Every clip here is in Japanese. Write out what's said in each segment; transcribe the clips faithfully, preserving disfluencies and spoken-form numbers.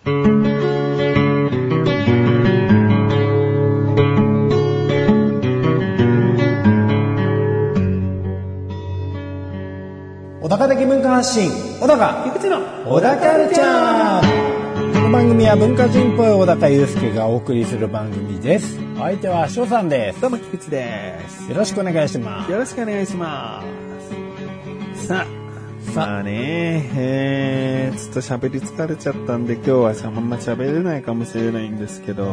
小高的文化発信、小高菊池の小高カルチャー。この番組は文化人っぽい小高祐介がお送りする番組です。お相手は翔さんです。 どうも菊池です。 よろしくお願いします。 よろしくお願いします。さあ、さあね、えー、ちょっと喋り疲れちゃったんで今日はあんま喋れないかもしれないんですけど、うん、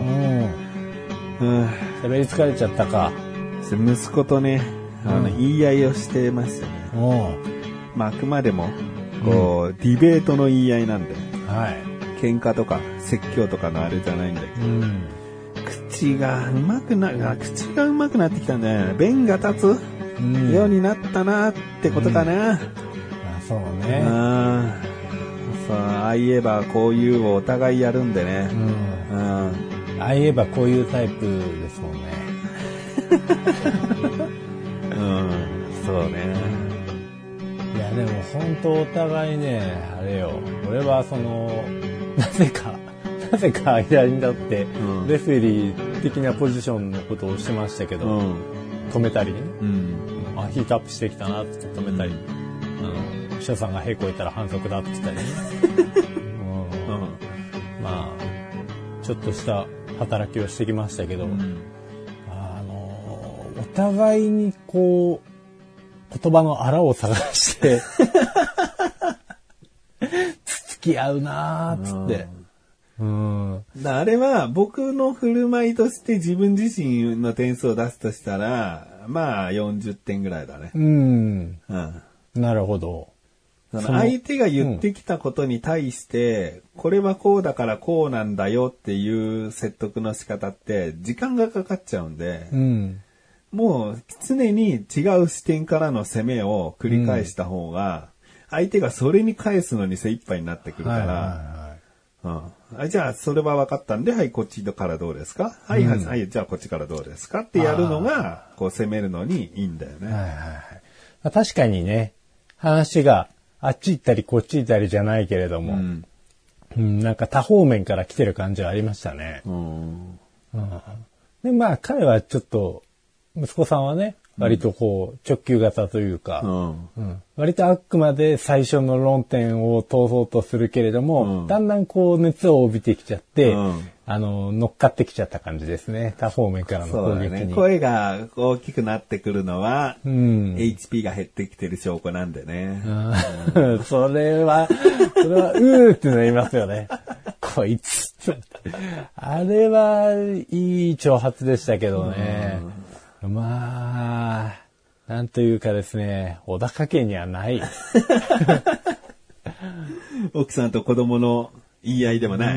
喋り疲れちゃったか。 息子とね、あの、うん、言い合いをしてましたね。まあ、あくまでもこう、うん、ディベートの言い合いなんで、はい、喧嘩とか説教とかのあれじゃないんだけど、うん、口がうまくな口がうまくなってきたんだよね。弁が立つ、うん、ようになったなってことかな。うん、あ、 そうね。 あ、そう、ああ言えばこういうをお互いやるんでね。うん、 ああ言えばこういうタイプですもんね。 うん、そうね。 いやでも本当お互いね、あれよ、俺はそのなぜかなぜか間に立って、うん、レフェリー的なポジションのことをしてましたけど、うん、止めたりね、うん、あ、ヒートアップしてきたなって止めたり、うん、秘書さんがへこいたら反則だって言ったりね、うんうん、まあちょっとした働きをしてきましたけど、うん、あのお互いにこう言葉のあらを探してつつき合うなーっつって、うんうん、 だあれは僕の振る舞いとして自分自身の点数を出すとしたらまあよんじゅってんぐらいだね。うん、 うん、なるほど。 その相手が言ってきたことに対して、うん、これはこうだからこうなんだよっていう説得の仕方って時間がかかっちゃうんで、うん、もう常に違う視点からの攻めを繰り返した方が、相手がそれに返すのに精一杯になってくるから、うん、じゃあそれは分かったんで、はい、こっちからどうですか、はい、うん、はい、じゃあこっちからどうですかってやるのが、こう攻めるのにいいんだよね。はいはいはい、確かにね、話があっち行ったりこっち行ったりじゃないけれども、うんうん、なんか多方面から来てる感じはありましたね。うんうん、で、まあ彼はちょっと、息子さんはね、割とこう直球型というか、うんうん、割とあくまで最初の論点を通そうとするけれども、うん、だんだんこう熱を帯びてきちゃって、うん、あの乗っかってきちゃった感じですね。多方面からの攻撃に。 そうだね、声が大きくなってくるのは、うん、エイチピー が減ってきてる証拠なんでね。 うん、それはそれはうーってなりますよね。こいつあれはいい挑発でしたけどね。うん、まあ、なんというかですね、小高家にはない。 奥さんと子供の言い合いでもない。 うん、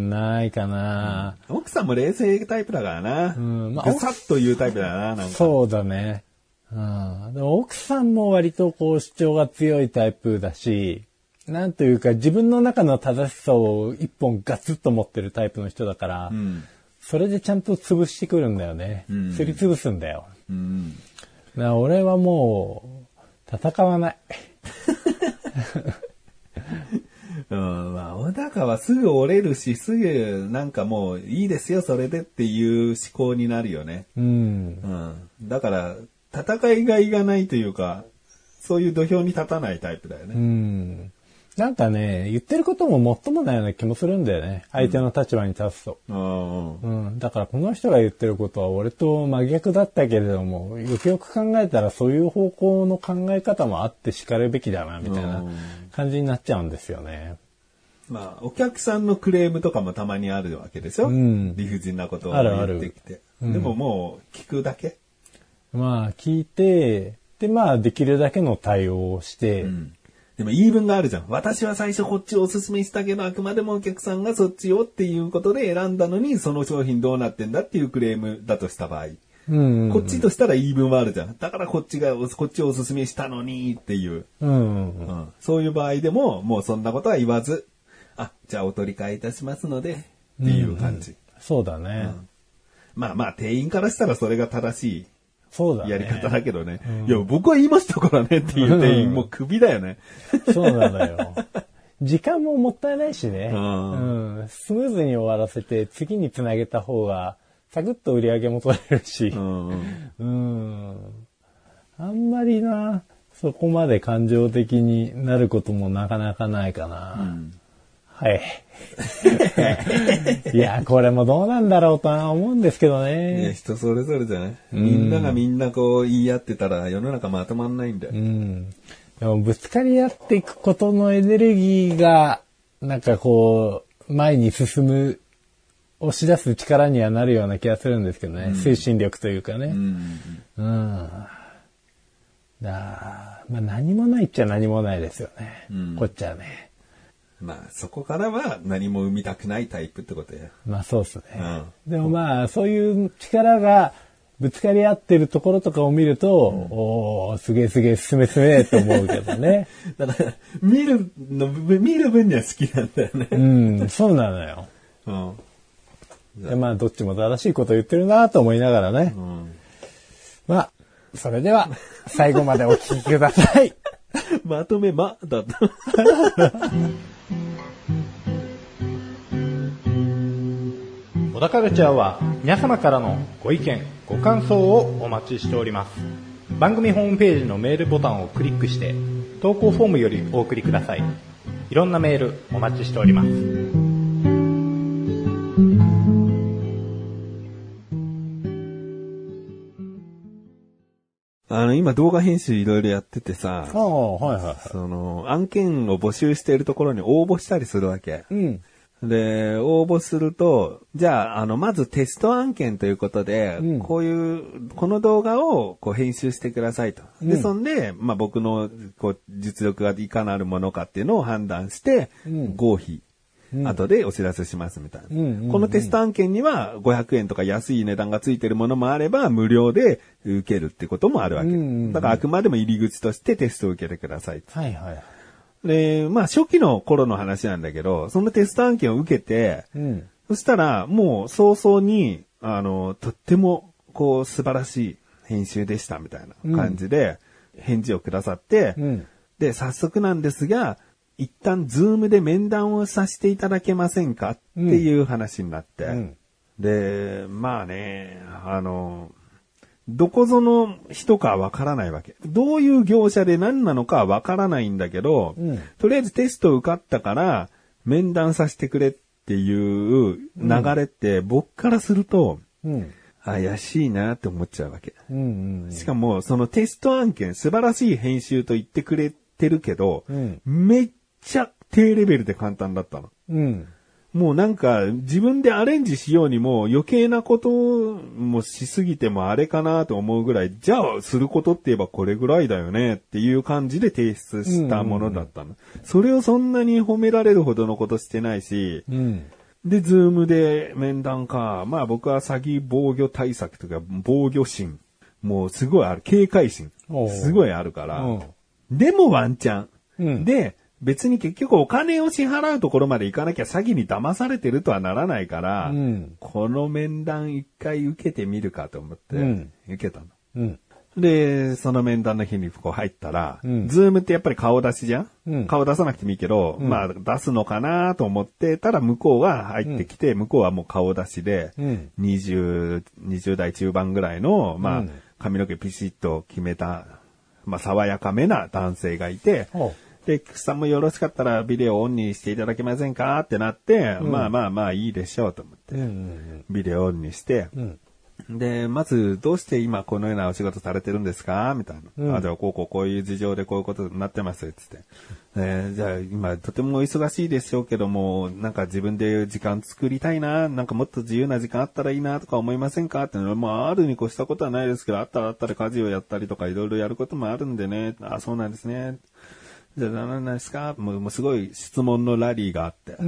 ないかな、 うん。奥さんも冷静タイプだからな。うん、まあ、ぐさっと言うタイプだな、なんか。 そうだね。うん、でも奥さんも割とこう主張が強いタイプだし、なんというか自分の中の正しさを一本ガツッと持ってるタイプの人だから、うん、それでちゃんと潰してくるんだよね。うん、すり潰すんだよ。うん、だから俺はもう戦わない。 うん、まあ、小高はすぐ折れるし、すぐなんかもういいですよ、それでっていう思考になるよね。うん。うん、だから、戦いがいがないというか、そういう土俵に立たないタイプだよね。うん。 なんかね、言ってることももっともないような気もするんだよね。相手の立場に立つと。うんうん、だからこの人が言ってることは俺と真逆だったけれども、よくよく考えたらそういう方向の考え方もあって叱るべきだな、みたいな感じになっちゃうんですよね。 まあ、お客さんのクレームとかもたまにあるわけでしょ、うん、理不尽なことを言ってきて。あるある、でももう聞くだけ、 まあ聞いて、でまあできるだけの対応をして、うん、 でも言い分があるじゃん。私は最初こっちをおすすめしたけど、あくまでもお客さんがそっちをっていうことで選んだのに、その商品どうなってんだっていうクレームだとした場合。うんうんうん、こっちとしたら言い分はあるじゃん。だからこっちが、こっちをおすすめしたのにっていう、うんうんうんうん。そういう場合でも、もうそんなことは言わず、あ、じゃあお取り替えいたしますので、っていう感じ。 うんうん、そうだね、うん。 まあまあ、店員からしたらそれが正しい。 そうだね。 やり方だけどね、うん。いや、僕は言いましたからねっていう店員もクビだよね。 そうなんだよ。 時間ももったいないしね。 うんうん、スムーズに終わらせて次につなげた方がサクッと売り上げも取れるし。うん。うん、あんまりな、そこまで感情的になることもなかなかないかな。うん、はい。いや、これもどうなんだろうとは思うんですけどね。 いや、人それぞれじゃない、うん、みんながみんなこう言い合ってたら世の中まとまんないんだよ。 うん。でもぶつかり合っていくことのエネルギーが、なんかこう、前に進む、押し出す力にはなるような気がするんですけどね。うん、精神力というかね。うん。うん。だまあ何もないっちゃ何もないですよね。うん、こっちはね。 まあそこからは何も生みたくないタイプってことや。 まあそうですね。うん、でもまあそういう力がぶつかり合ってるところとかを見ると、うん、おー、すげえすげえ進め進めと思うけどね。 だから見るの、見る分には好きなんだよね。 うん、そうなのよ。うん。でまあどっちも正しいこと言ってるなと思いながらね。うん、まあ、それでは最後までお聞きください。 まとめまだった。 小田カルチャーは皆様からのご意見ご感想をお待ちしております。番組ホームページのメールボタンをクリックして投稿フォームよりお送りください。いろんなメールお待ちしております。 あの、今動画編集いろいろやっててさ、 ああ、はいはい。 その、案件を募集しているところに応募したりするわけ。うん。で、応募すると、じゃあ、あの、まずテスト案件ということで、うん、こういう、この動画をこう編集してくださいと。で、うん、そんで、まあ、僕のこう実力がいかなるものかっていうのを判断して、うん、合否。うん、後でお知らせしますみたいな、うんうんうん。このテスト案件にはごひゃくえんとか安い値段がついてるものもあれば無料で受けるってこともあるわけ。うんうんうん、だからあくまでも入り口としてテストを受けてください。 はいはい。 で、まあ初期の頃の話なんだけど、そのテスト案件を受けて、うん、そしたらもう早々に、あの、とってもこう素晴らしい編集でしたみたいな感じで返事をくださって、うん、で、早速なんですが、一旦ズームで面談をさせていただけませんかっていう話になって、うん、で、まあね、あの、どこぞの人かわからないわけ。どういう業者で何なのかわからないんだけど、うん、とりあえずテスト受かったから面談させてくれっていう流れって僕からすると、うん、怪しいなって思っちゃうわけ、うんうんうん。しかもそのテスト案件素晴らしい編集と言ってくれてるけど、うん、めっちゃ低レベルで簡単だったの。うん、もうなんか自分でアレンジしようにも余計なこともしすぎてもあれかなと思うぐらい、じゃあすることって言えばこれぐらいだよねっていう感じで提出したものだったの。うんうんうん、それをそんなに褒められるほどのことしてないし、うん、で、ズームで面談か。まあ僕は詐欺防御対策とか防御心。もうすごいある。警戒心。すごいあるから。でもワンチャン。うん、で、別に結局お金を支払うところまで行かなきゃ詐欺に騙されてるとはならないから、うん、この面談一回受けてみるかと思って、うん、受けたの。うん、で、その面談の日にこう入ったら、うん、ズームってやっぱり顔出しじゃん、うん、顔出さなくてもいいけど、うん、まあ出すのかなと思ってたら向こうが入ってきて、うん、向こうはもう顔出しで、うん、にじゅう、にじゅう代中盤ぐらいの、まあ、うん、髪の毛ピシッと決めた、まあ爽やかめな男性がいて、で、菊さんもよろしかったらビデオオンにしていただけませんかってなって、うん、まあまあまあいいでしょうと思って、うんうんうん、ビデオオンにして、うん、で、まずどうして今このようなお仕事されてるんですかみたいな、うん。あ、じゃあこうこうこういう事情でこういうことになってますつって。えー、じゃあ今とても忙しいでしょうけども、なんか自分で時間作りたいな、なんかもっと自由な時間あったらいいなとか思いませんかってのは、まああるに越したことはないですけど、あったらあったら家事をやったりとかいろいろやることもあるんでね。あ、そうなんですね。じゃあ何なんですか？もう、もうすごい質問のラリーがあって、うん、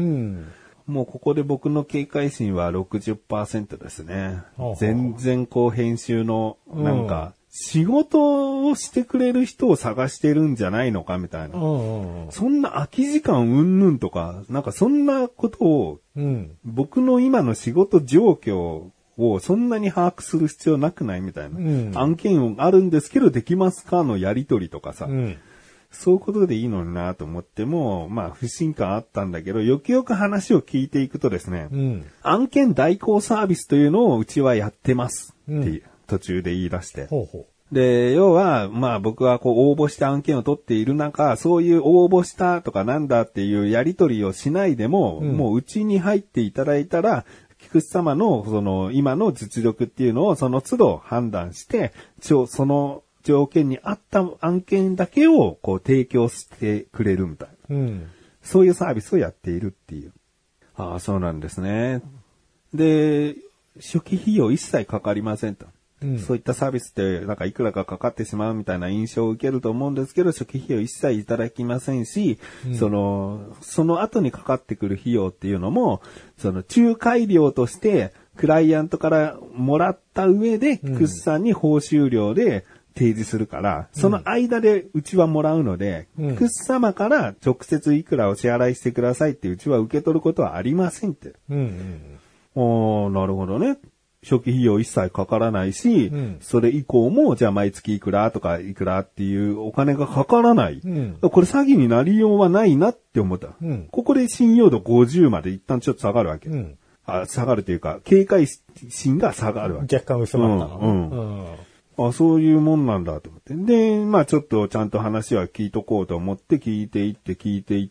もうここで僕の警戒心は ろくじゅっパーセント ですね。ほうほう、全然こう編集のなんか、仕事をしてくれる人を探してるんじゃないのかみたいな。うんうん、そんな空き時間うんぬんとか、なんかそんなことを、うん、僕の今の仕事状況をそんなに把握する必要なくないみたいな、うん。案件あるんですけどできますかのやりとりとかさ。うん、 そういうことでいいのになと思っても、まあ不信感あったんだけど、よくよく話を聞いていくとですね、うん、案件代行サービスというのをうちはやってますって、うん、途中で言い出して。ほうほう。で、要は、まあ僕はこう応募して案件を取っている中、そういう応募したとかなんだっていうやり取りをしないでも、うん、もううちに入っていただいたら、菊池様のその今の実力っていうのをその都度判断して、その条件に合った案件だけをこう提供してくれるみたいな、うん。そういうサービスをやっているっていう。ああ、そうなんですね。で、初期費用一切かかりませんと。うん、そういったサービスってなんかいくらかかかってしまうみたいな印象を受けると思うんですけど、初期費用一切いただきませんし、うん、その、その後にかかってくる費用っていうのも、その仲介料としてクライアントからもらった上で、クッさんに報酬料で提示するから、うん、その間でうちはもらうので、うん、クッ様から直接いくらお支払いしてくださいってうちは受け取ることはありませんって。うんうん、おー、なるほどね。初期費用一切かからないし、うん、それ以降も、じゃあ毎月いくらとかいくらっていうお金がかからない。うん、これ詐欺になりようはないなって思った。うん、ここで信用度ごじゅうまで一旦ちょっと下がるわけ。うん、あ下がるというか、警戒心が下がるわけ。 若干薄まったの、うんうんうん、あ、そういうもんなんだと思って。で、まあちょっとちゃんと話は聞いとこうと思って聞いていって聞いていって、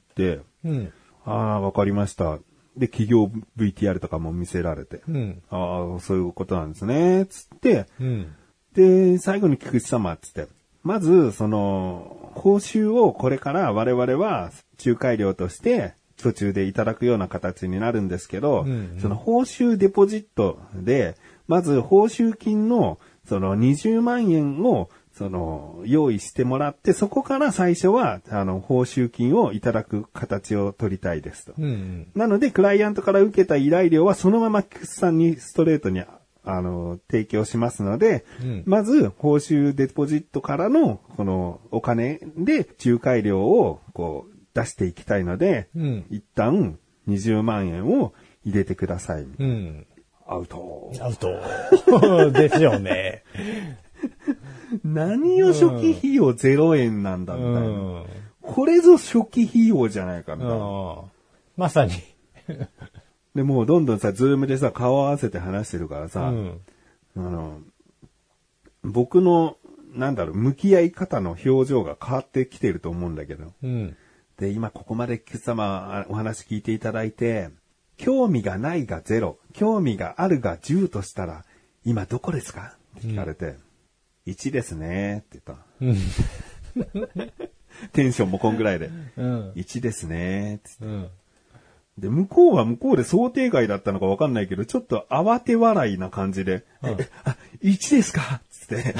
うん、ああ、わかりました。で、企業 ブイティーアール とかも見せられて、うん、ああ、そういうことなんですね、つって、うん、で、最後に菊池様、つって、まず、その、報酬をこれから我々は仲介料として途中でいただくような形になるんですけど、うんうん、その報酬デポジットで、まず報酬金のそのにじゅうまんえんをその、用意してもらって、そこから最初は、あの、報酬金をいただく形を取りたいですと。うんうん、なので、クライアントから受けた依頼料は、そのまま菊池さんにストレートに、あの、提供しますので、うん、まず、報酬デポジットからの、この、お金で、仲介料を、こう、出していきたいので、うん、一旦、にじゅうまんえんを入れてください。うん、アウト。 アウト。ですよね。 何を初期費用ゼロえんなんだみたいな、うん。これぞ初期費用じゃないかみたいな。うん、 まさに。 で、もうどんどんさ、ズームでさ、顔合わせて話してるからさ、うん、あの、僕の、なんだろう、向き合い方の表情が変わってきてると思うんだけど。うん、で、今ここまで菊池様お話聞いていただいて、興味がないがゼロ、興味があるがじゅうとしたら、今どこですかって聞かれて、うんいちですねって言った、うん、テンションもこんぐらいで、うん、いちですねって言った、うん、で向こうは向こうで想定外だったのか分かんないけどちょっと慌て笑いな感じで、うん、あいちですかってって、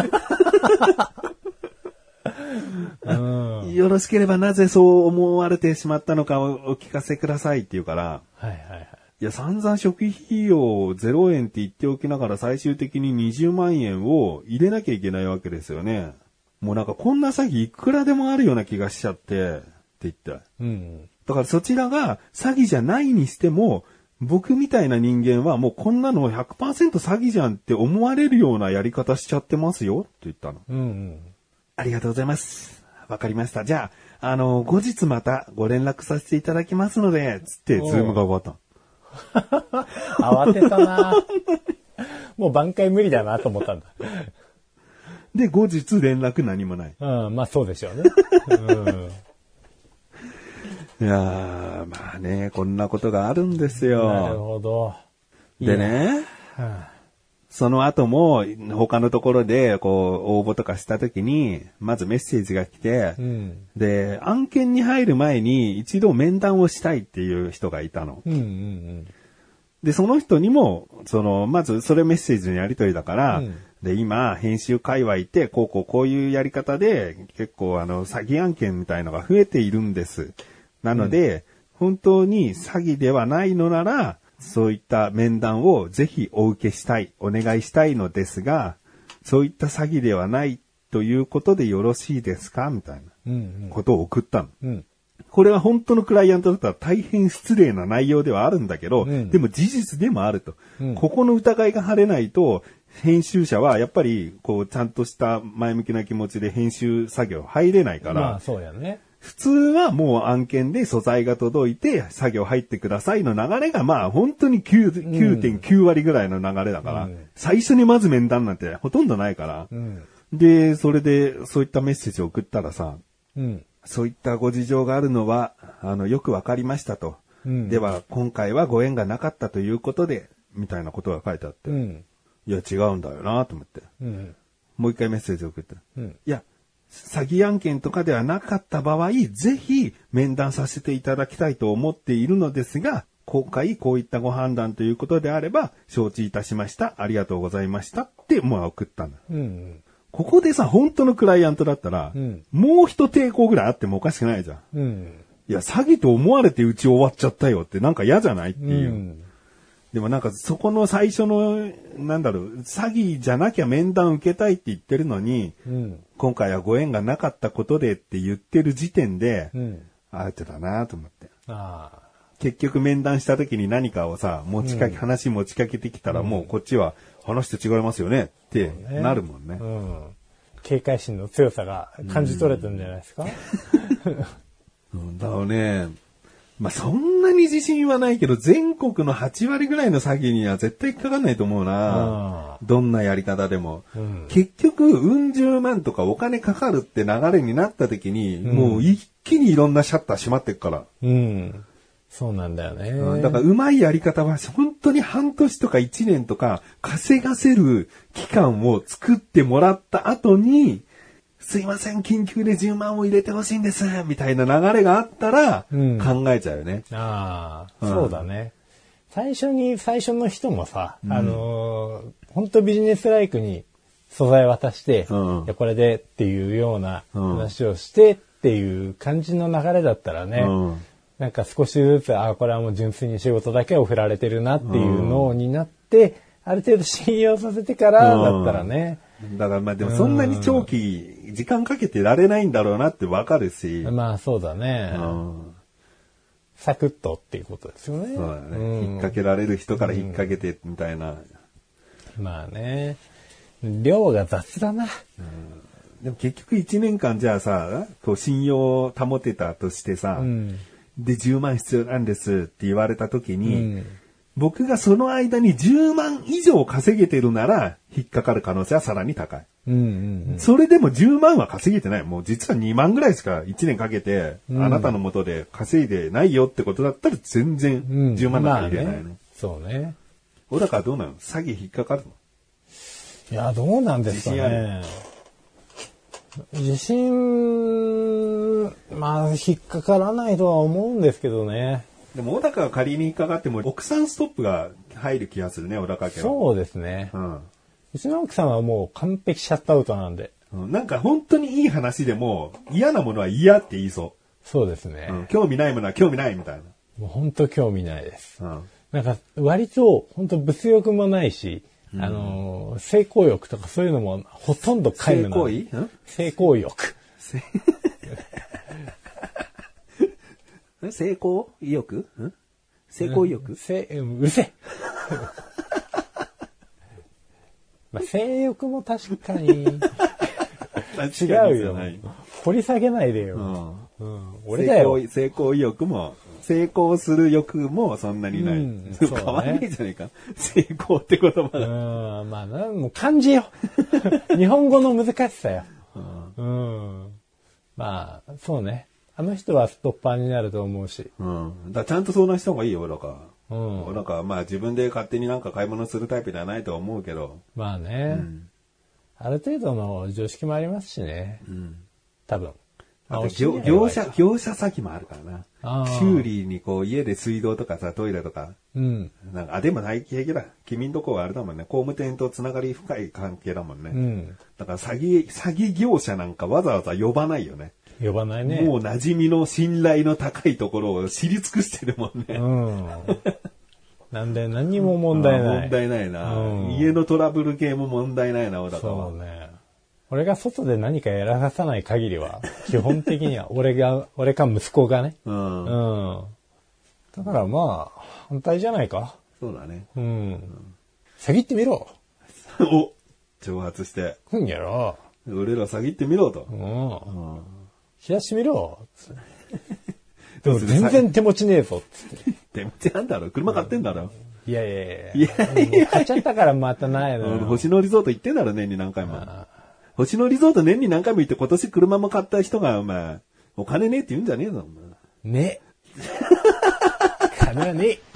うん、よろしければなぜそう思われてしまったのかをお聞かせくださいって言うから、はいはいはいいや、散々初期費用ゼロえんって言っておきながら最終的ににじゅうまんえんを入れなきゃいけないわけですよね。もうなんかこんな詐欺いくらでもあるような気がしちゃって、って言って。うん、だからそちらが詐欺じゃないにしても、僕みたいな人間はもうこんなの ひゃくパーセント 詐欺じゃんって思われるようなやり方しちゃってますよって言ったの。うんうん、ありがとうございます。わかりました。じゃあ、あの、後日またご連絡させていただきますので、つってズームが終わった。 慌てたなもう挽回無理だなと思ったんだで後日連絡何もない、 うん、まあそうでしょうね、 うん、いやーまあねこんなことがあるんですよ。 なるほど。 でね、はあ、その後も他のところでこう応募とかした時にまずメッセージが来て、うん、で案件に入る前に一度面談をしたいっていう人がいたの、うんうんうん、でその人にもそのまずそれメッセージのやり取りだから、うん、で今編集界隈ってこうこうこういうやり方で結構あの詐欺案件みたいのが増えているんです。なので、うん、本当に詐欺ではないのならそういった面談をぜひお受けしたい、お願いしたいのですが、そういった詐欺ではないということでよろしいですかみたいなことを送ったの。うんうん、 これは本当のクライアントだったら大変失礼な内容ではあるんだけど、うん、でも事実でもあると、うん。ここの疑いが晴れないと、編集者はやっぱり、こう、ちゃんとした前向きな気持ちで編集作業入れないから、 まあそうやね。 普通はもう案件で素材が届いて作業入ってくださいの流れがまあ本当に きゅうてんきゅう 割ぐらいの流れだから、うん、最初にまず面談なんてほとんどないから、うん、で、それでそういったメッセージを送ったらさ、うん、そういったご事情があるのは、あの、よくわかりましたと、うん。では、今回はご縁がなかったということで、みたいなことが書いてあって、うん、いや、違うんだよなと思って、うん、もう一回メッセージを送って、うん、いや、詐欺案件とかではなかった場合、ぜひ面談させていただきたいと思っているのですが、今回こういったご判断ということであれば、承知いたしました。ありがとうございました。って、もう送ったんだ。うんうん、ここでさ、本当のクライアントだったら、うん、もう一抵抗ぐらいあってもおかしくないじゃん。うん、いや、詐欺と思われてうち終わっちゃったよってなんか嫌じゃないっていう。うん、でもなんかそこの最初の、なんだろう、詐欺じゃなきゃ面談受けたいって言ってるのに、うん、今回はご縁がなかったことでって言ってる時点で、うん、あえてだなと思って。あ、結局面談した時に何かをさ、持ちかけ、うん、話持ちかけてきたらもうこっちは話して違いますよねってなるもんね。うん、 警戒心の強さが感じ取れたんじゃないですか、 うん、だからね、まあ、そんなに自信はないけど、全国のはち割ぐらいの詐欺には絶対引っかかんないと思うな。どんなやり方でも。うん、結局、うん十万とかお金かかるって流れになった時に、うん、もう一気にいろんなシャッター閉まっていくから。 うん。そうなんだよね。うん、 だから、うまいやり方は、本当に半年とかいちねんとか、稼がせる期間を作ってもらった後に、すいません、緊急でじゅうまんを入れてほしいんです、みたいな流れがあったら、考えちゃうよね。 うん、ああ、うん、そうだね。最初に、最初の人もさ、うん、あのー、本当ビジネスライクに素材渡して、うん、いやこれでっていうような話をしてっていう感じの流れだったらね、うん、なんか少しずつ、ああ、これはもう純粋に仕事だけを振られてるなっていうのになって、うん、ある程度信用させてからだったらね、 だからまあでもそんなに長期、時間かけてられないんだろうなってわかるし。 まあそうだね。うん、サクッとっていうことですよね。 そうだね。うん、引っ掛けられる人から引っ掛けてみたいな。 うん、まあね。量が雑だな。うん、 でも結局いちねんかんじゃあさ、こう信用を保てたとしてさ、うん、でじゅうまん必要なんですって言われた時に、うん、僕がその間にじゅうまん以上稼げてるなら、引っかかる可能性はさらに高い。うんうんうん、それでもじゅうまんは稼げてない。もう実はにまんぐらいしかいちねんかけて、うん、あなたの元で稼いでないよってことだったら全然じゅうまんなんか入れないね。うんまあね、 そうね。 小高はどうなの？詐欺引っかかるの？ いや、どうなんですかね。自信、まあ、引っかからないとは思うんですけどね。 でも、小高が仮に引っかかっても、奥さんストップが入る気がするね、小高家は。 そうですね。うん。うちの奥さんはもう完璧シャットアウトなんで。 うん、なんか本当にいい話でも、嫌なものは嫌って言いそう。 そうですね。うん、 興味ないものは興味ないみたいな。 もう本当興味ないです。うん、なんか、割と本当物欲もないし、うん、あのー、性交欲とかそういうのもほとんど皆無なの。性行為？性交欲。 成功意欲？ん成功意欲？ うん、せうるせえ。まあ、性欲も確かに違うよ。掘り下げないでよ。うんうん、俺だよ。 成功意欲も成功する欲もそんなにない。うん、そうね、変わんないじゃないか。成功って言葉が。 うん、まあな、もう漢字よ。日本語の難しさよ。うん、うん、まあそうね。あの人はストッパーになると思うし。 うん。だちゃんと相談した方がいいよ、だから。うん。なんかまあ自分で勝手になんか買い物するタイプではないとは思うけど。 まあね。うん、ある程度の常識もありますしね。うん。多分。 あと業、業者、業者先もあるからな。修理にこう家で水道とかさ、トイレとか。うん。なんか、あ、でもない平気だ。君んとこはあれだもんね。工務店とつながり深い関係だもんね。うん。だから詐欺、詐欺業者なんかわざわざ呼ばないよね。 呼ばないね。 もう馴染みの信頼の高いところを知り尽くしてるもんね。うん。 なんで何にも問題ない。 問題ないな、うん。家のトラブル系も問題ないな、小高は。 そうね。 俺が外で何かやらさない限りは、基本的には俺が、俺か息子がね。うん。うん。だからまあ、反対じゃないか。 そうだね。 うん。詐欺ってみろ。 お挑発して。 うんやろ。 俺ら詐欺ってみろと。 うん。うん。冷やしてみろ。でも全然手持ちねえぞ。 手持ちなんだろ車買ってんだろいやいやいや。いやいや。買っちゃったからまたないの。 星野リゾート行ってんだろ年に何回も。星野リゾート年に何回も行って今年車も買った人が、お前、お金ねえって言うんじゃねえぞ、お前。 ね。金はねえ。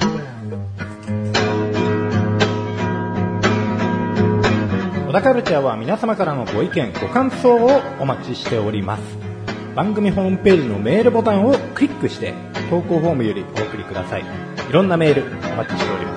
小田カルチャーは皆様からのご意見、ご感想をお待ちしております。番組ホームページのメールボタンをクリックして投稿フォームよりお送りください。いろんなメールお待ちしております。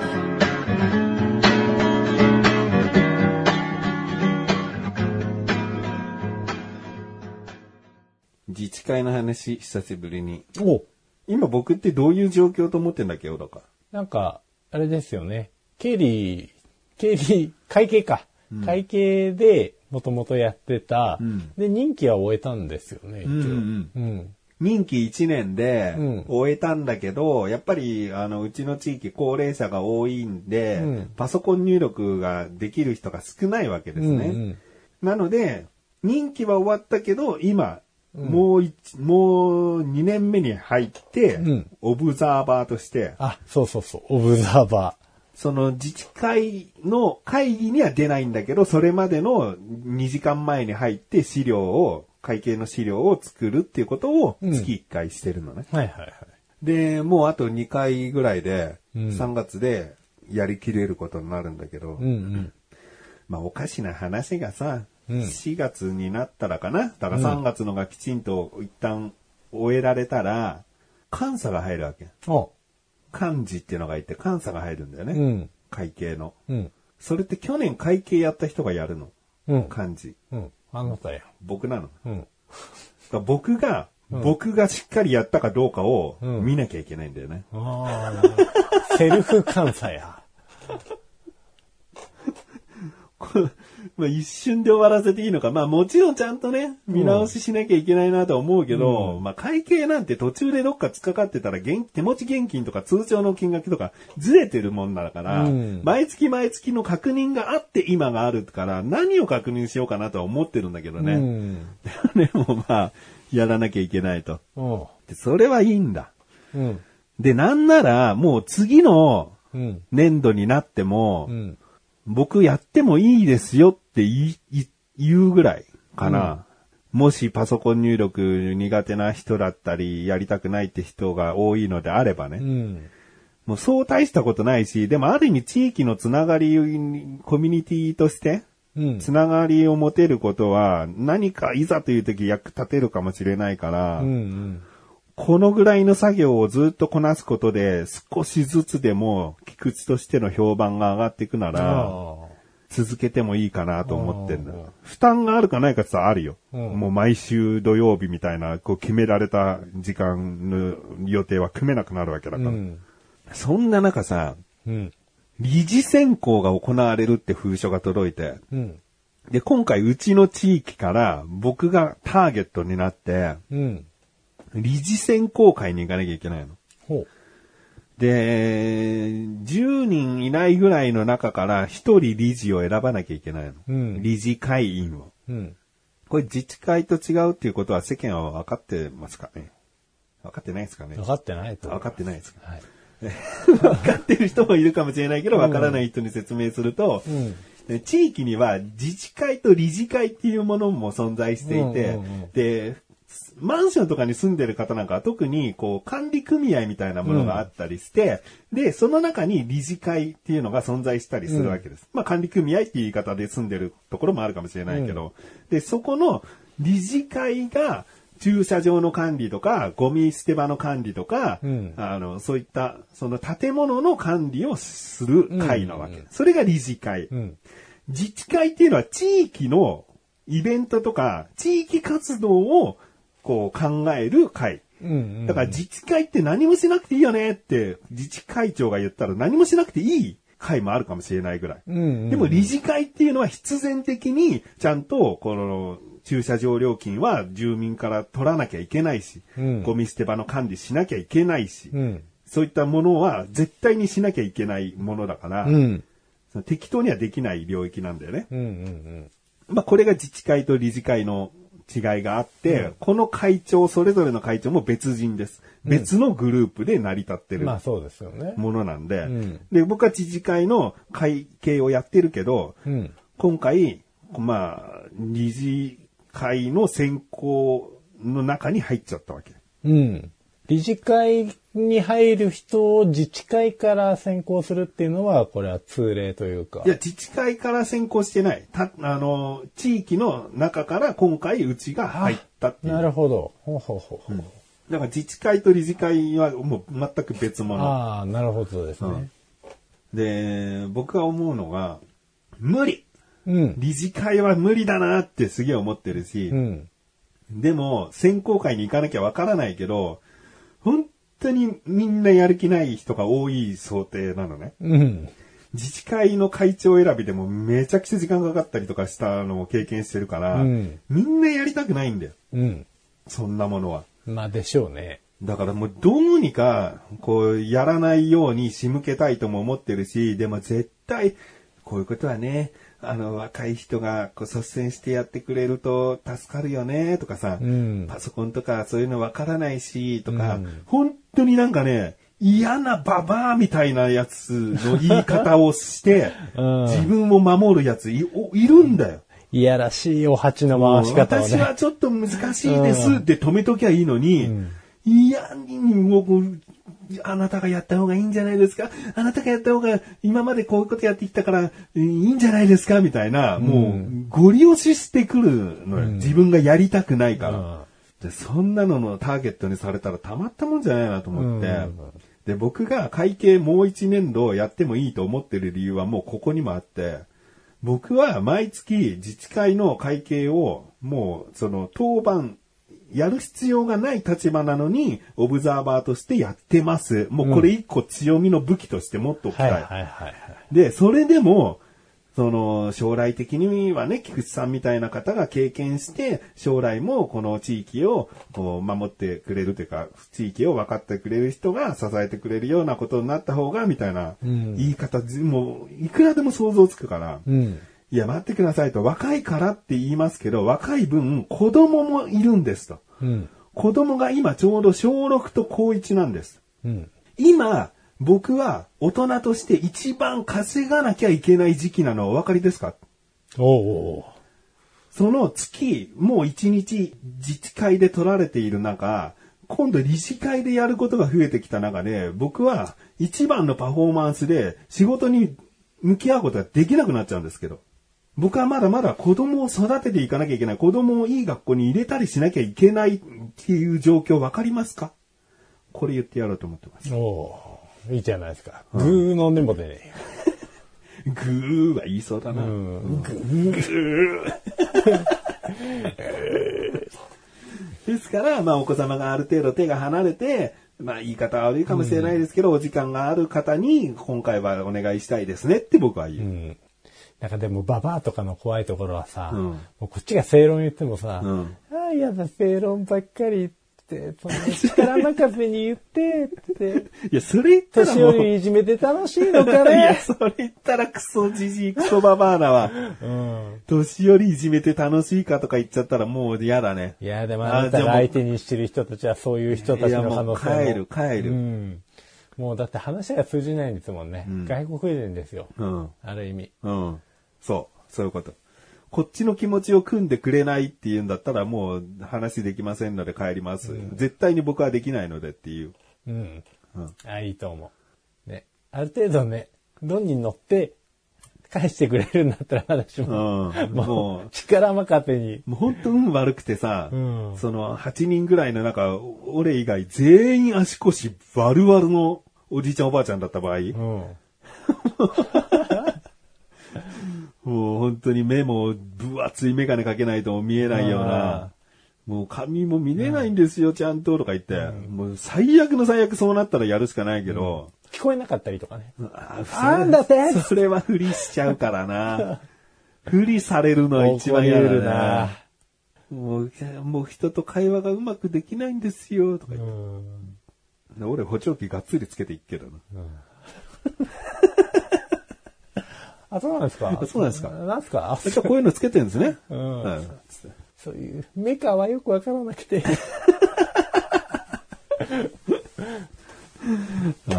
自治会の話久しぶりに。 お今僕ってどういう状況と思ってんだっけ、小高。 なんかあれですよね。経理経理会計か。うん、会計でもともとやってた、うん、で任期は終えたんですよね。一応、うんうんうん、任期いちねんで終えたんだけど、うん、やっぱりあのうちの地域高齢者が多いんで、うん、パソコン入力ができる人が少ないわけですね。うんうん、なので任期は終わったけど今、うん、もうもうにねんめに入って、うん、オブザーバーとして、 あ、そうそうそう、オブザーバー。 その自治会の会議には出ないんだけど、それまでのにじかんまえに入って資料を、会計の資料を作るっていうことを月いっかいしてるのね。 うん、はいはいはい。 で、もうあとにかいぐらいで、さんがつでやりきれることになるんだけど、うんうん、まあおかしな話がさ、うん、しがつになったらかな。だからさんがつのがきちんと一旦終えられたら、監査が入るわけ。 お幹事っていうのがいて監査が入るんだよね。 うん、 会計の、 うん。 それって去年会計やった人がやるの。 うん、 幹事。 うん。あなたや。 僕なの。 うん、 だ僕が、うん、僕がしっかりやったかどうかを見なきゃいけないんだよね。 うん、あセルフ監査や。 まあ一瞬で終わらせていいのか。まあもちろんちゃんとね、見直ししなきゃいけないなとは思うけど、うん、まあ会計なんて途中でどっか突っかかってたら現、手持ち現金とか通常の金額とかずれてるもんだから、うん、毎月毎月の確認があって今があるから何を確認しようかなとは思ってるんだけどね。うん、でもまあ、やらなきゃいけないと。でそれはいいんだ。 うん、 で、なんならもう次の年度になっても、 うん僕やってもいいですよって言い、言うぐらいかな、うん。もしパソコン入力苦手な人だったり、やりたくないって人が多いのであればね。 うん、 もうそう大したことないし、でもある意味地域のつながり、コミュニティとして、つながりを持てることは何かいざという時役立てるかもしれないから、 うんうん、 このぐらいの作業をずっとこなすことで少しずつでも菊池としての評判が上がっていくなら続けてもいいかなと思ってんだ。負担があるかないかってあるよ。もう毎週土曜日みたいなこう決められた時間の予定は組めなくなるわけだから。うん、そんな中さ、 うん、 理事選考が行われるって封書が届いて、 うん、 で今回うちの地域から僕がターゲットになって、 うん理事選考会に行かなきゃいけないの。 ほう。 で、じゅうにんいないぐらいの中からひとり理事を選ばなきゃいけないの。 うん、 理事会員を、 うん。 これ自治会と違うっていうことは世間は分かってますかね？分かってないですかね？ 分かってないと。 分かってないですか？ はい。 分かってる人もいるかもしれないけど、分からない人に説明すると、 うん、 地域には自治会と理事会っていうものも存在していて、 うんうんうん、 で、マンションとかに住んでる方なんかは特にこう管理組合みたいなものがあったりして、うん、で、その中に理事会っていうのが存在したりするわけです。うん、まあ管理組合っていう言い方で住んでるところもあるかもしれないけど、うん、で、そこの理事会が駐車場の管理とか、ゴミ捨て場の管理とか、 うん、 あの、そういったその建物の管理をする会なわけ。うん、それが理事会。 うん、 自治会っていうのは地域のイベントとか、地域活動をこう考える会。 うんうんうん、 だから自治会って何もしなくていいよねって自治会長が言ったら何もしなくていい会もあるかもしれないぐらい。 うんうんうん、 でも理事会っていうのは必然的にちゃんとこの駐車場料金は住民から取らなきゃいけないし、うん、ゴミ捨て場の管理しなきゃいけないし、うん、そういったものは絶対にしなきゃいけないものだから、うん、その適当にはできない領域なんだよね。うんうんうん、まあこれが自治会と理事会の違いがあって、うん、この会長、それぞれの会長も別人です。別のグループで成り立ってるものなんで、うんまあそうですよね、で僕は知事会の会計をやってるけど、うん、今回、まあ、理事会の選考の中に入っちゃったわけ。 うん。理事会に入る人を自治会から選考するっていうのは、これは通例というか。 いや、自治会から選考してない。た、あの、地域の中から今回うちが入ったっていう。 なるほど。ほうほうほうほう。うんだから自治会と理事会はもう全く別物。 ああ、なるほどですね、うん。 で、僕が思うのが、無理、うん、理事会は無理だなってすげえ思ってるし、うん、でも選考会に行かなきゃわからないけど、本当にみんなやる気ない人が多い想定なのね。うん、自治会の会長選びでもめちゃくちゃ時間かかったりとかしたのを経験してるから、うん、みんなやりたくないんだよ。うん、そんなものは。 まあでしょうね。 だからもうどうにかこうやらないように仕向けたいとも思ってるし、でも絶対こういうことはね、あの若い人がこう率先してやってくれると助かるよねとかさ、うん、パソコンとかそういうのわからないしとか、うん、本当になんかね、嫌なババアみたいなやつの言い方をして、うん、自分を守るやつ い, いるんだよ。 いやらしいお鉢の回し方をね。 私はちょっと難しいですって止めときゃいいのに、うん、いや、もう、あなたがやった方がいいんじゃないですか、あなたがやった方が今までこういうことやってきたからいいんじゃないですかみたいな、うん、もう、ゴリ押ししてくるのよ、うん。自分がやりたくないから、うん。で。そんなののターゲットにされたらたまったもんじゃないなと思って、うん、で、僕が会計もう一年度やってもいいと思ってる理由はもうここにもあって、僕は毎月自治会の会計をもうその当番やる必要がない立場なのにオブザーバーとしてやってます。もうこれ一個強みの武器として持っておきたい。はいはいはいはい、で、それでもその将来的にはね、菊池さんみたいな方が経験して将来もこの地域をこう守ってくれるというか、地域を分かってくれる人が支えてくれるようなことになった方がみたいな言い方、うん、もういくらでも想像つくから、うん、いや待ってくださいと、若いからって言いますけど若い分子供もいるんですと、うん、子供が今ちょうどしょうろくとこういちなんです、うん、今僕は大人として一番稼がなきゃいけない時期なのはお分かりですか？おう。その月、もう一日自治会で取られている中、今度理事会でやることが増えてきた中で、僕は一番のパフォーマンスで仕事に向き合うことができなくなっちゃうんですけど、僕はまだまだ子供を育てていかなきゃいけない、子供をいい学校に入れたりしなきゃいけないっていう状況分かりますか？これ言ってやろうと思ってます。 おー。いいじゃないですか。グー飲んでも出ねえ。グーは言いそうだな。うん、グー。ですから、まあお子様がある程度手が離れて、まあ言い方は悪いかもしれないですけど、うん、お時間がある方に今回はお願いしたいですねって僕は言う。うん、 なんかでもババアとかの怖いところはさ、うん、もうこっちが正論言ってもさ、うん、ああやだ正論ばっかり言って。その力任せに言ってっていやそれ言ったら年寄りいじめて楽しいのかね。いやそれ言ったらクソじじいクソババアだわ、うん、年寄りいじめて楽しいかとか言っちゃったらもう嫌だね。 いやでもあなたが相手にしてる人たちはそういう人たちの可能性も。 いやもう帰る帰る、うん、 もうだって話が通じないんですもんね、うん、外国人ですよ、うん、ある意味、 うん、そうそういうこと。こっちの気持ちを組んでくれないっていうんだったらもう話できませんので帰ります、うん、絶対に僕はできないのでっていう、うんうん、あいいと思うね。ある程度ね論に乗って返してくれるんだったら話も、うん、もう力任せにもう本当運悪くてさ、うん、そのはちにんぐらいの中俺以外全員足腰バルバルのおじいちゃんおばあちゃんだった場合、うんもう本当に目も分厚いメガネかけないと見えないような、もう髪も見れないんですよ、うん、ちゃんととか言って、うん、もう最悪の最悪そうなったらやるしかないけど、 聞こえなかったりとかね。 ああんだってそれは不利しちゃうからな。不利されるのは一番嫌だな。もう、もう人と会話がうまくできないんですよ、とか言って。俺、補聴器がっつりつけていくけどな。うんあ、そうなんですか。 そうなんですか。 なんですか。 じゃあこういうのつけてるんですね。 うん。うん、そういうメカはよくわからなくて。 うん、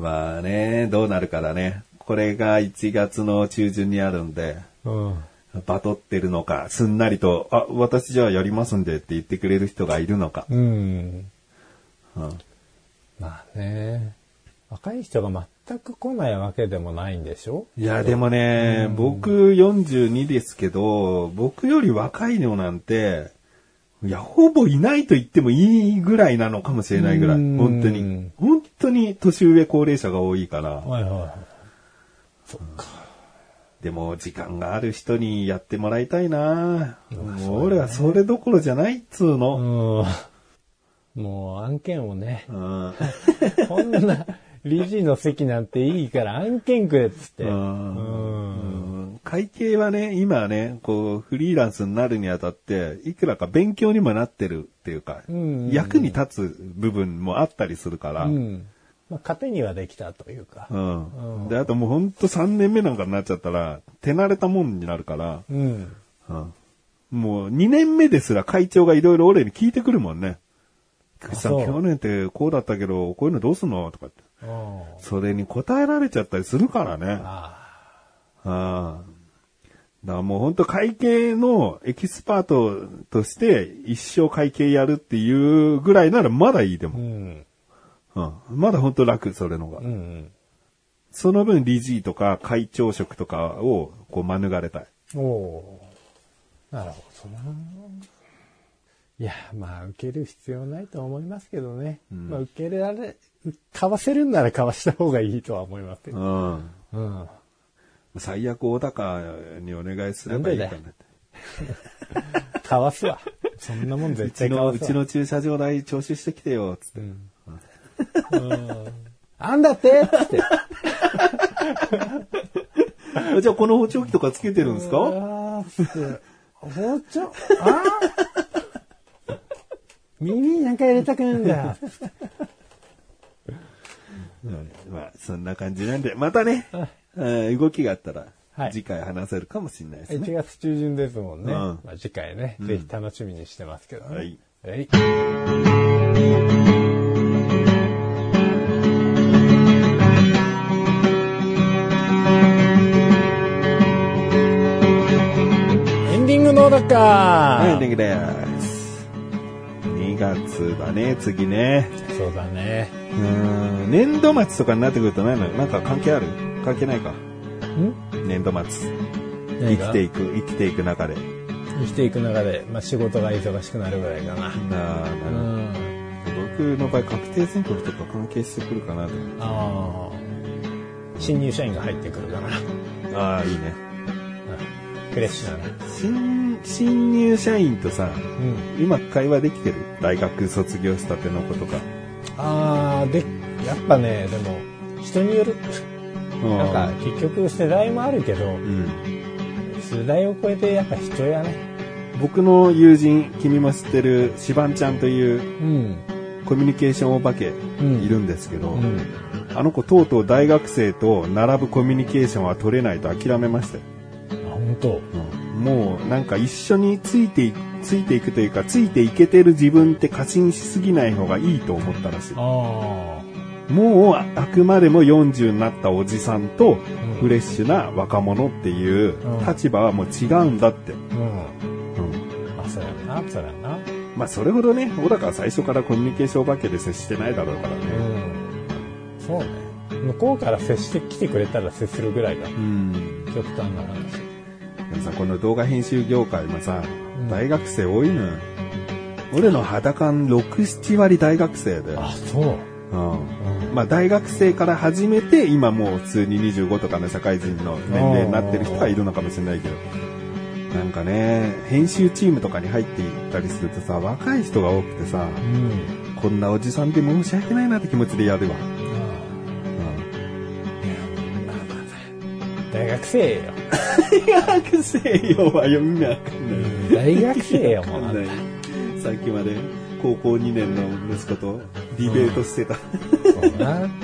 まあね、どうなるからね。これがいちがつの中旬にあるんで、うん、バトってるのか、すんなりと、あ、私じゃあやりますんでって言ってくれる人がいるのか。うん。 うん、まあね、若い人が全く来ないわけでもないんでしょ？ いや、でもね、うん、僕よんじゅうにですけど、僕より若いのなんて、いや、ほぼいないと言ってもいいぐらいなのかもしれないぐらい。本当に。本当に年上高齢者が多いから。はいはい。そっか。でも、時間がある人にやってもらいたいな、うん、もう俺はそれどころじゃないっつうの。 うん、もう案件をね。うん、こんな、理事の席なんていいから案件くれっつって。うんうん、会計はね、今ね、こう、フリーランスになるにあたって、いくらか勉強にもなってるっていうか、うんうんうん、役に立つ部分もあったりするから。うん、 まあ、糧にはできたというか。 うんうん、で、あともうほんとさんねんめなんかになっちゃったら、手慣れたもんになるから、うんうん、もうにねんめですら会長がいろいろ俺に聞いてくるもんね。菊池さん、去年ってこうだったけど、こういうのどうすんのとかって。それに答えられちゃったりするからね。ああ。だからもう本当会計のエキスパートとして一生会計やるっていうぐらいならまだいいでも。うんうん、まだ本当楽、それのが、うんうん。その分理事とか会長職とかをこう免れたい。おお。 なるほどな。いや、まあ受ける必要ないと思いますけどね。うん、まあ受けられ、買わせるんなら買わした方がいいとは思いますけど。うんうん、 最悪大高にお願いすればいいかなって。 買わすわ。そんなもん絶対買わすわ。 うちの、うちの駐車場代徴収してきてよ、つって。うんうん、あんだってつって。 じゃあこの補聴器とかつけてるんですか？ あ包丁あ耳なんか入れたくないんだ。 まあそんな感じなんで、またね、動きがあったら次回話せるかもしれないですね。 いちがつ中旬ですもんね。うん、まあ、次回ね、うん、ぜひ楽しみにしてますけどね。はい。はい、エンディングのだか。 エンディングです。にがつだね、次ね。 そうだね。 うん、年度末とかになってくると何なの？なんか関係ある？関係ないか。ん？年度末。生きていく、生きていく中で。 生きていく中で、まあ仕事が忙しくなるぐらいかな。ああ、なるほど。僕の場合、確定申告とか関係してくるかなと思って。ああ。 新入社員が入ってくるかな。 ああ、いいね。 フレッシュなね。 新、新入社員とさ、うん、今会話できてる？大学卒業したての子とか。 ああ、で、やっぱね、でも、人による。なんか、結局世代もあるけど、うん、世代を超えてやっぱ人やね。 僕の友人、君も知ってる、しばんちゃんという、うん、コミュニケーションお化け、いるんですけど、うんうん、あの子とうとう大学生と並ぶコミュニケーションは取れないと諦めましたよ。 あ、本当、 うん。もうなんか一緒についていく、ついていくというか、ついていけてる自分って過信しすぎない方がいいと思ったらしい。あ、もうあくまでもよんじゅうになったおじさんとフレッシュな若者っていう立場はもう違うんだって。うん。うん。 まあ、そうやな、そうやな。 まあ、それほどね、小高は最初からコミュニケーションお化けで接してないだろうからね。 うん。そうね。向こうから接してきてくれたら接するぐらいだ。うん。極端な話。 でもさ、この動画編集業界もさ、うん、大学生多いのよ。俺の肌感ろく、なな割大学生で。 あ、そう。 うん。まあ大学生から始めて今もう普通ににじゅうごとかの社会人の年齢になってる人はいるのかもしれないけど、なんかね、編集チームとかに入っていったりするとさ、若い人が多くてさ、うん、こんなおじさんで申し訳ないなって気持ちでやるわ。 大学生よ。 大学生よは読みわかんない。大学生よ、もう。 さっきまで高校にねんの息子とディベートしてた。 そうな。い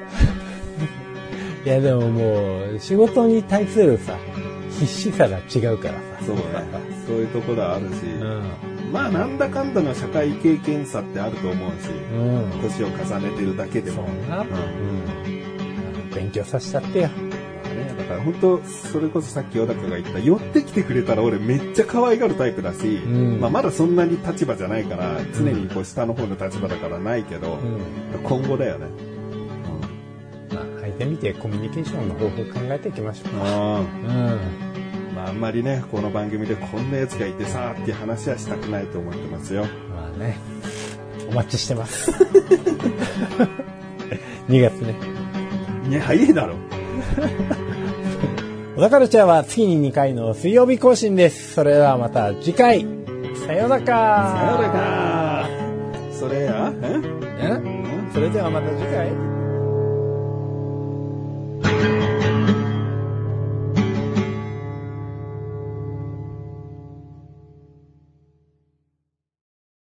やでももう仕事に対するさ必死さが違うからさ。 そうだ。そういうところはあるし、うん、まあなんだかんだの社会経験差ってあると思うし、うん、年を重ねてるだけでも。そうな。うんうん、勉強させちゃってよ。 だから本当それこそさっき小高が言った寄ってきてくれたら俺めっちゃ可愛がるタイプだし、うんまあ、まだそんなに立場じゃないから常にこう下の方の立場だからないけど、うん、今後だよね、 うんまあ、相手見てコミュニケーションの方法を考えていきましょう。あ、 うんまあ、あんまりねこの番組でこんなやつがいてさーっていう話はしたくないと思ってますよ。 まあねお待ちしてますにがつね。 ね早いだろ小田カルチャーは月ににかいの水曜日更新です。それではまた次回。さようなら。 さようなら。それや？ え？え？それではまた次回。